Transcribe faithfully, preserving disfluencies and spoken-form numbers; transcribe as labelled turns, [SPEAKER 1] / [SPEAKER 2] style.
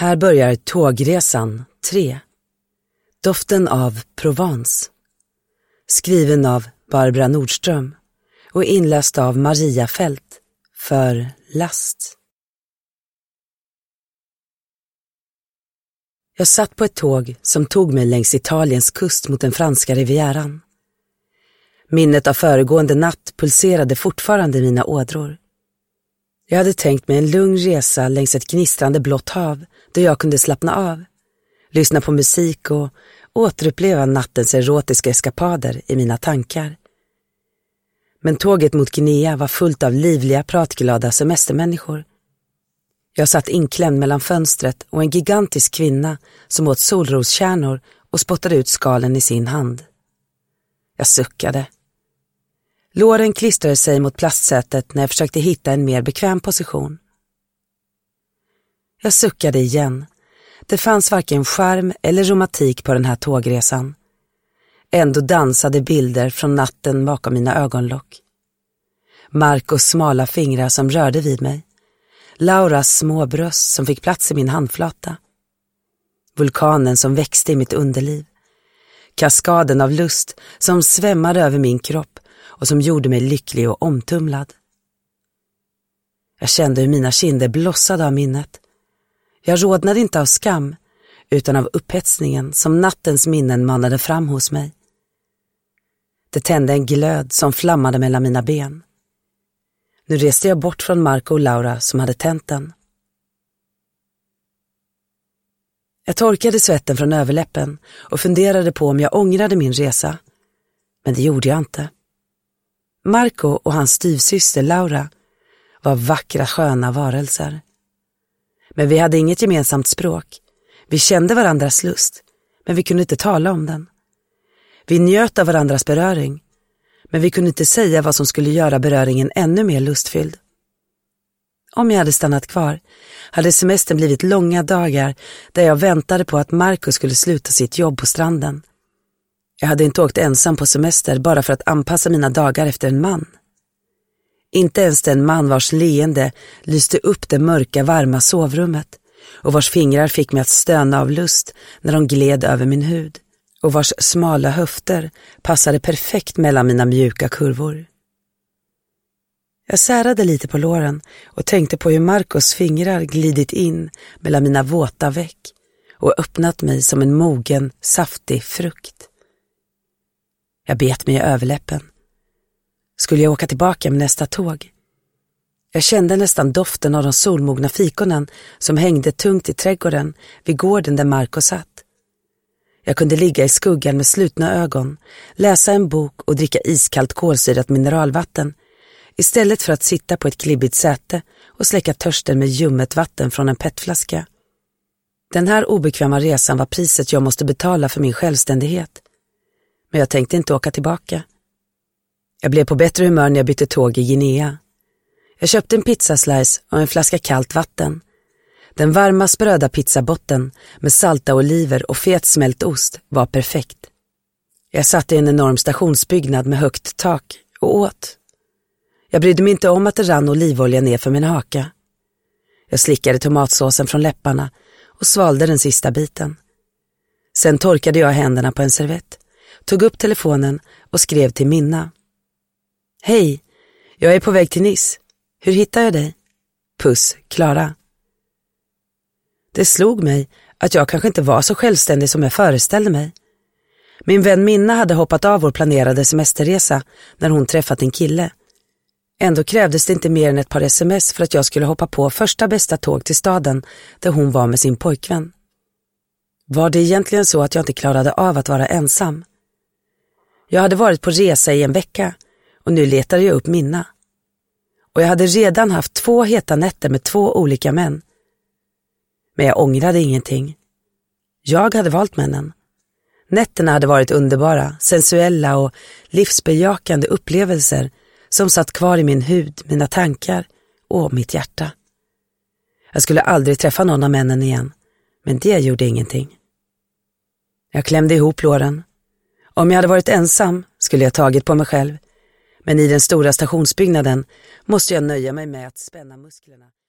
[SPEAKER 1] Här börjar tågresan tre. Doften av Provence. Skriven av Barbara Nordström och inläst av Maria Fält för Last. Jag satt på ett tåg som tog mig längs Italiens kust mot den franska rivieran. Minnet av föregående natt pulserade fortfarande i mina ådror. Jag hade tänkt mig en lugn resa längs ett gnistrande blått hav där jag kunde slappna av, lyssna på musik och återuppleva nattens erotiska eskapader i mina tankar. Men tåget mot Guinea var fullt av livliga, pratglada semestermänniskor. Jag satt inklämd mellan fönstret och en gigantisk kvinna som åt solroskärnor och spottade ut skalen i sin hand. Jag suckade. Låren klistrade sig mot plastsätet när jag försökte hitta en mer bekväm position. Jag suckade igen. Det fanns varken charm eller romantik på den här tågresan. Ändå dansade bilder från natten bakom mina ögonlock. Marcos smala fingrar som rörde vid mig. Lauras små bröst som fick plats i min handflata. Vulkanen som växte i mitt underliv. Kaskaden av lust som svämmade över min kropp och som gjorde mig lycklig och omtumlad. Jag kände hur mina kinder blossade av minnet. Jag rodnade inte av skam utan av upphetsningen som nattens minnen manade fram hos mig. Det tände en glöd som flammade mellan mina ben. Nu reste jag bort från Marco och Laura som hade tänt den. Jag torkade svetten från överläppen och funderade på om jag ångrade min resa. Men det gjorde jag inte. Marco och hans styvsyster Laura var vackra, sköna varelser. Men vi hade inget gemensamt språk. Vi kände varandras lust, men vi kunde inte tala om den. Vi njöt av varandras beröring, men vi kunde inte säga vad som skulle göra beröringen ännu mer lustfylld. Om jag hade stannat kvar hade semestern blivit långa dagar där jag väntade på att Marco skulle sluta sitt jobb på stranden. Jag hade inte åkt ensam på semester bara för att anpassa mina dagar efter en man. Inte ens den man vars leende lyste upp det mörka, varma sovrummet och vars fingrar fick mig att stöna av lust när de gled över min hud och vars smala höfter passade perfekt mellan mina mjuka kurvor. Jag särade lite på låren och tänkte på hur Marcos fingrar glidit in mellan mina våta veck och öppnat mig som en mogen, saftig frukt. Jag bet mig i överläppen. Skulle jag åka tillbaka med nästa tåg? Jag kände nästan doften av de solmogna fikonen som hängde tungt i trädgården vid gården där Marco satt. Jag kunde ligga i skuggan med slutna ögon, läsa en bok och dricka iskallt kolsyrat mineralvatten istället för att sitta på ett klibbigt säte och släcka törsten med ljummet vatten från en petflaska. Den här obekväma resan var priset jag måste betala för min självständighet. Men jag tänkte inte åka tillbaka. Jag blev på bättre humör när jag bytte tåg i Guinea. Jag köpte en pizzaslice och en flaska kallt vatten. Den varma spröda pizzabotten med salta oliver och fet smält ost var perfekt. Jag satt i en enorm stationsbyggnad med högt tak och åt. Jag brydde mig inte om att det rann olivolja ner för min haka. Jag slickade tomatsåsen från läpparna och svalde den sista biten. Sen torkade jag händerna på en servett, tog upp telefonen och skrev till Minna. Hej, jag är på väg till Nice. Hur hittar jag dig? Puss, Klara. Det slog mig att jag kanske inte var så självständig som jag föreställde mig. Min vän Minna hade hoppat av vår planerade semesterresa när hon träffat en kille. Ändå krävdes det inte mer än ett par sms för att jag skulle hoppa på första bästa tåg till staden där hon var med sin pojkvän. Var det egentligen så att jag inte klarade av att vara ensam? Jag hade varit på resa i en vecka och nu letade jag upp Minna. Och jag hade redan haft två heta nätter med två olika män. Men jag ångrade ingenting. Jag hade valt männen. Nätterna hade varit underbara, sensuella och livsbejakande upplevelser som satt kvar i min hud, mina tankar och mitt hjärta. Jag skulle aldrig träffa någon av männen igen, men det gjorde ingenting. Jag klämde ihop låren. Om jag hade varit ensam skulle jag tagit på mig själv, men i den stora stationsbyggnaden måste jag nöja mig med att spänna musklerna.